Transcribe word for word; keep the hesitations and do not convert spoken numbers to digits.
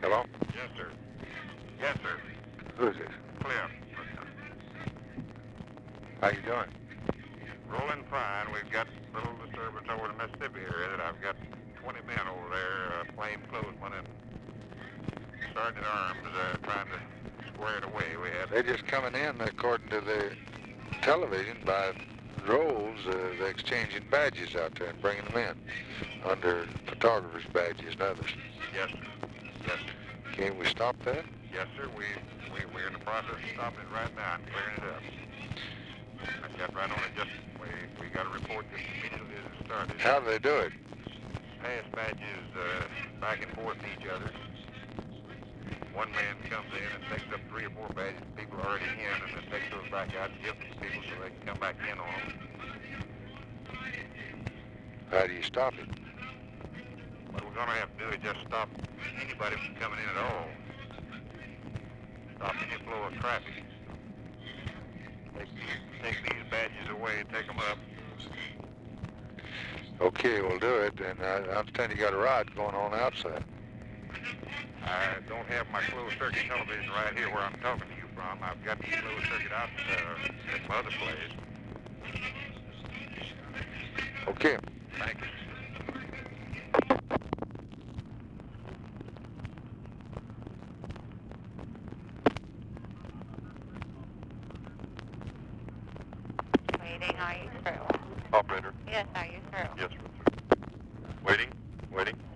Hello? Yes, sir. Yes, sir. Who's this? Cliff. How you doing? Rolling fine. We've got a little disturbance over the Mississippi area that I've got twenty men over there, uh, plain clothesmen and sergeant arms, uh, trying to square it away. We had... They're just coming in, according to the television, by droves. Uh, they're exchanging badges out there and bringing them in under photographers' badges and others. Yes, sir. Yes, sir. Can't we stop that? Yes, sir. We, we, we're in the process of stopping it right now and clearing it up. I got right on it just, we, we got a report just immediately as it started. How do they do it? Pass badges uh, back and forth to each other. One man comes in and takes up three or four badges, people are already in, and then takes those back out and gives them to people so they can come back in on them. How do you stop it? What we're going to have to do is just stop anybody from coming in at all. Stop any flow of traffic. Take these, take these badges away, take them up. Okay, we'll do it. And I understand you got a ride going on outside. I don't have my closed circuit television right here where I'm talking to you from. I've got the closed circuit out uh, at my other place. Okay. Thank you. Waiting, are you through? Operator. Yes, are you through? Yes, sir. Waiting, waiting.